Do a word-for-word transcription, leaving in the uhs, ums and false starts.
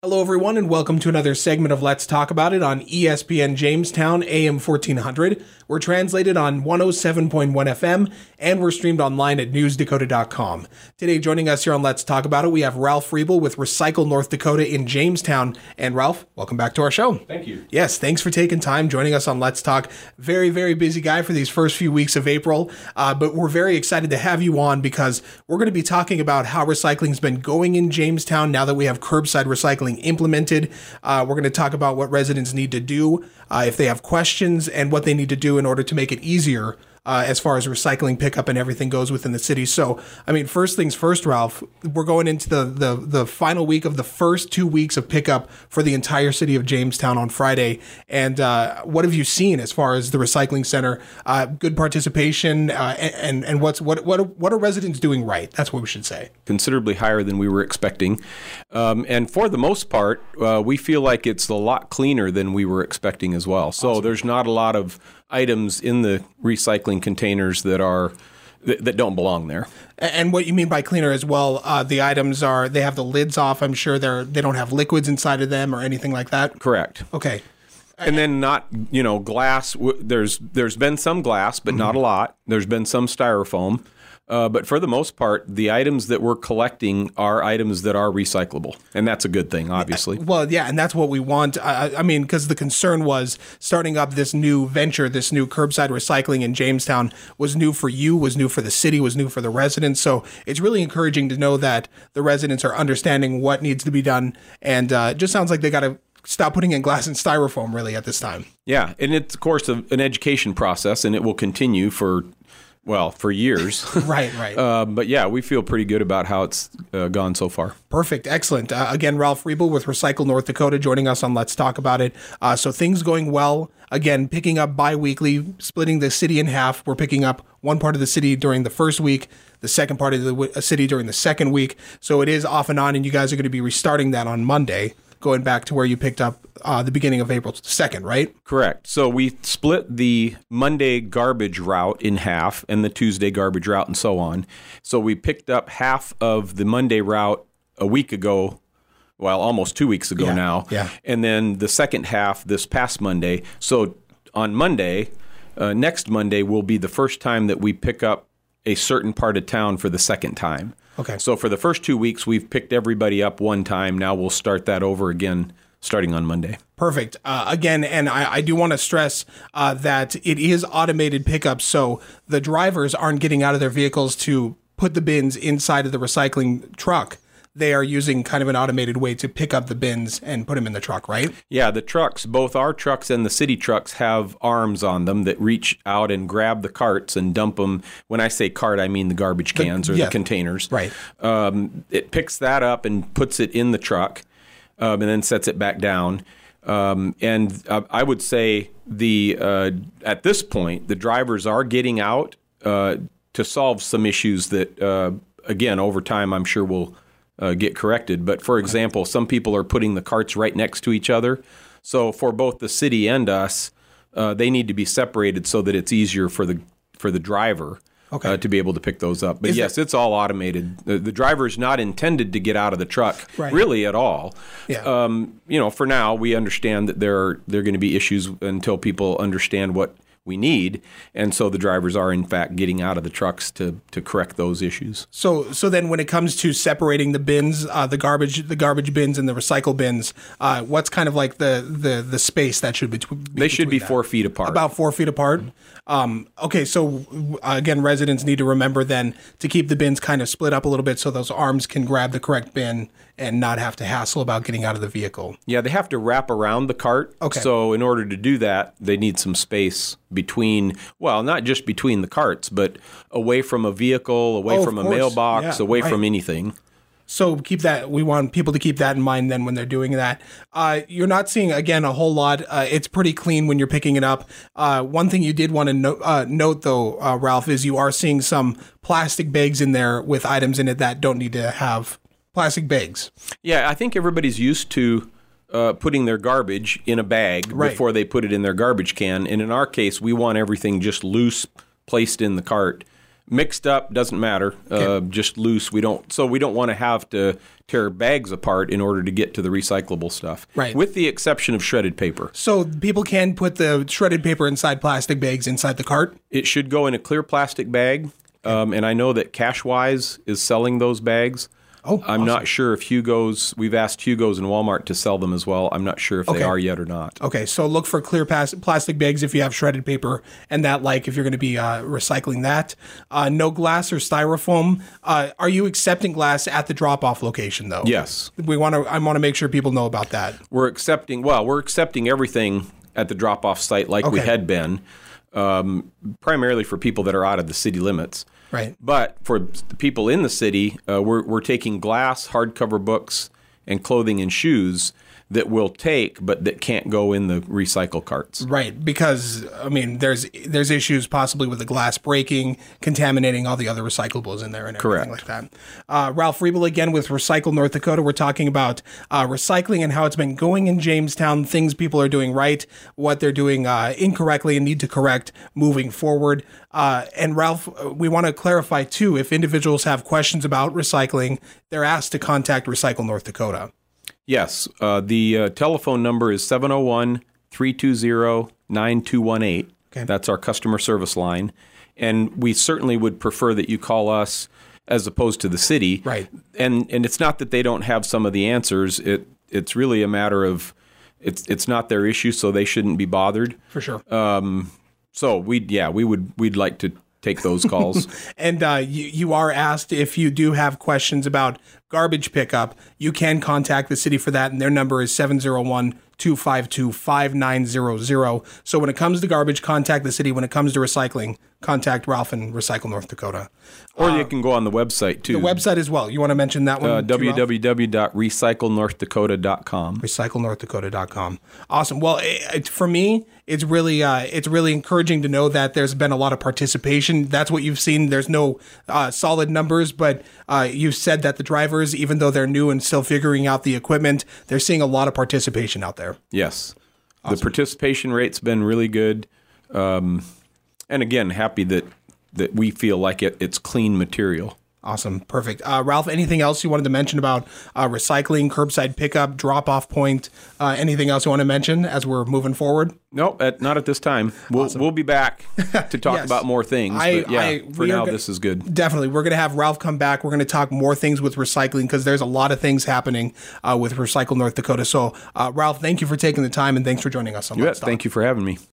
Hello, everyone, and welcome to another segment of Let's Talk About It on E S P N Jamestown, A M fourteen hundred. We're translated on one oh seven point one F M, and we're streamed online at news dakota dot com. Today, joining us here on Let's Talk About It, we have Ralph Riebel with Recycle North Dakota in Jamestown. And Ralph, welcome back to our show. Thank you. Yes, thanks for taking time, joining us on Let's Talk. Very, very busy guy for these first few weeks of April, uh, but we're very excited to have you on because we're going to be talking about how recycling's been going in Jamestown now that we have curbside recycling implemented. Uh, we're going to talk about what residents need to do uh, if they have questions and what they need to do in order to make it easier uh, as far as recycling pickup and everything goes within the city. So, I mean, first things first, Ralph, we're going into the, the, the final week of the first two weeks of pickup for the entire city of Jamestown on Friday. And uh, what have you seen as far as the recycling center? Uh, good participation uh, and, and what's what, what, what are residents doing right? That's what we should say. Considerably higher than we were expecting. Um, and for the most part, uh, we feel like it's a lot cleaner than we were expecting as well. So awesome. There's not a lot of items in the recycling containers that are that, that don't belong there. And what you mean by cleaner as well, uh, the items are, they have the lids off. I'm sure they're, they don't have liquids inside of them or anything like that. Correct. Okay. And then not, you know, glass. There's there's been some glass, but mm-hmm. not a lot. There's been some styrofoam. Uh, but for the most part, the items that we're collecting are items that are recyclable. And that's a good thing, obviously. Well, yeah, and that's what we want. I, I mean, because the concern was starting up this new venture, this new curbside recycling in Jamestown was new for you, was new for the city, was new for the residents. So it's really encouraging to know that the residents are understanding what needs to be done. And uh, it just sounds like they got to stop putting in glass and styrofoam really at this time. Yeah, and it's, of course, a, an education process, and it will continue for... Well, for years. right, right. Uh, but yeah, we feel pretty good about how it's uh, gone so far. Perfect. Excellent. Uh, again, Ralph Riebel with Recycle North Dakota joining us on Let's Talk About It. Uh, so things going well. Again, picking up bi-weekly, splitting the city in half. We're picking up one part of the city during the first week, the second part of the w- city during the second week. So it is off and on, and you guys are going to be restarting that on Monday, going back to where you picked up uh, the beginning of April second, right? Correct. So we split the Monday garbage route in half and the Tuesday garbage route and so on. So we picked up half of the Monday route a week ago, well, almost two weeks ago yeah, now. Yeah. And then the second half this past Monday. So on Monday, uh, next Monday will be the first time that we pick up a certain part of town for the second time. Okay. So for the first two weeks, we've picked everybody up one time. Now we'll start that over again starting on Monday. Perfect. Uh, again, and I, I do want to stress uh, that it is automated pickup, so the drivers aren't getting out of their vehicles to put the bins inside of the recycling truck. They are using kind of an automated way to pick up the bins and put them in the truck, right? Yeah, the trucks, both our trucks and the city trucks have arms on them that reach out and grab the carts and dump them. When I say cart, I mean the garbage cans the, or yeah, the containers. Right. Um, it picks that up and puts it in the truck um, and then sets it back down. Um, and uh, I would say the uh, at this point, the drivers are getting out uh, to solve some issues that, uh, again, over time, I'm sure will Uh, get corrected. But for example, some people are putting the carts right next to each other. So for both the city and us, uh, they need to be separated so that it's easier for the for the driver okay. uh, to be able to pick those up. But is yes, it, it's all automated. The, the driver is not intended to get out of the truck right. really at all. Yeah. Um, you know, for now, we understand that there are there are going to be issues until people understand what we need, and so the drivers are in fact getting out of the trucks to to correct those issues. So so then when it comes to separating the bins, uh, the garbage the garbage bins and the recycle bins, uh, what's kind of like the the the space that should be, be they should be that? four feet apart. About four feet apart. Um, okay, so uh, again, residents need to remember then to keep the bins kind of split up a little bit so those arms can grab the correct bin and not have to hassle about getting out of the vehicle. Yeah, they have to wrap around the cart. Okay. So in order to do that, they need some space between, well, not just between the carts, but away from a vehicle, away oh, from a course. mailbox, yeah, away right. from anything. So keep that. We want people to keep that in mind then when they're doing that. Uh, you're not seeing, again, a whole lot. Uh, it's pretty clean when you're picking it up. Uh, one thing you did want to no- uh, note, though, uh, Ralph, is you are seeing some plastic bags in there with items in it that don't need to have plastic bags. Yeah, I think everybody's used to uh, putting their garbage in a bag right. before they put it in their garbage can. And in our case, we want everything just loose, placed in the cart. Mixed up doesn't matter. Okay. Uh, just loose. We don't. So we don't want to have to tear bags apart in order to get to the recyclable stuff. Right. With the exception of shredded paper. So people can put the shredded paper inside plastic bags inside the cart? It should go in a clear plastic bag. Um, and I know that Cashwise is selling those bags. Oh, I'm awesome. not sure if Hugo's, we've asked Hugo's and Walmart to sell them as well. I'm not sure if Okay. they are yet or not. Okay, so look for clear pas- plastic bags if you have shredded paper and that, like if you're going to be uh, recycling that. Uh, no glass or styrofoam. Uh, are you accepting glass at the drop-off location, though? Yes. We want to. I want to make sure people know about that. We're accepting, well, we're accepting everything at the drop-off site like we Okay. had been, um, primarily for people that are out of the city limits. Right. But for the people in the city, uh, we're, we're taking glass, hardcover books, and clothing and shoes that we'll take, but that can't go in the recycle carts. Right, because I mean, there's there's issues possibly with the glass breaking, contaminating all the other recyclables in there and everything Correct. like that. Uh, Ralph Riebel again with Recycle North Dakota. We're talking about uh, recycling and how it's been going in Jamestown, things people are doing right, what they're doing uh, incorrectly and need to correct moving forward. Uh, and Ralph, we want to clarify too, if individuals have questions about recycling, they're asked to contact Recycle North Dakota. Yes, uh, the uh, telephone number is seven oh one, three two zero, nine two one eight. Okay. That's our customer service line. And we certainly would prefer that you call us as opposed to the city. Right. And and it's not that they don't have some of the answers. It It's really a matter of it's it's not their issue, so they shouldn't be bothered. For sure. So we yeah, we would we'd like to take those calls. And uh, you, you are asked if you do have questions about garbage pickup, you can contact the city for that, and their number is seven oh one, two five two, five nine zero zero. So when it comes to garbage, contact the city. When it comes to recycling, contact Ralph and Recycle North Dakota. Or you can go on the website too. The website as well. You want to mention that one? uh, too, w Ralph? w w dot recycle north dakota dot com. recycle north dakota dot com. Awesome. Well, it, it, for me, it's really uh, it's really encouraging to know that there's been a lot of participation. That's what you've seen. There's no uh, solid numbers, but uh, you've said that the drivers, even though they're new and still figuring out the equipment, they're seeing a lot of participation out there. Yes. The participation rate's been really good. Um, and again, happy that, that we feel like it, it's clean material. Awesome. Perfect. Uh, Ralph, anything else you wanted to mention about uh, recycling, curbside pickup, drop-off point? Uh, anything else you want to mention as we're moving forward? No, at, not at this time. We'll we'll be back to talk Yes. about more things. I- but yeah, I- for we are now, go- this is good. Definitely. We're going to have Ralph come back. We're going to talk more things with recycling because there's a lot of things happening uh, with Recycle North Dakota. So, uh, Ralph, thank you for taking the time and thanks for joining us on You bet. Let's Talk. Thank you for having me.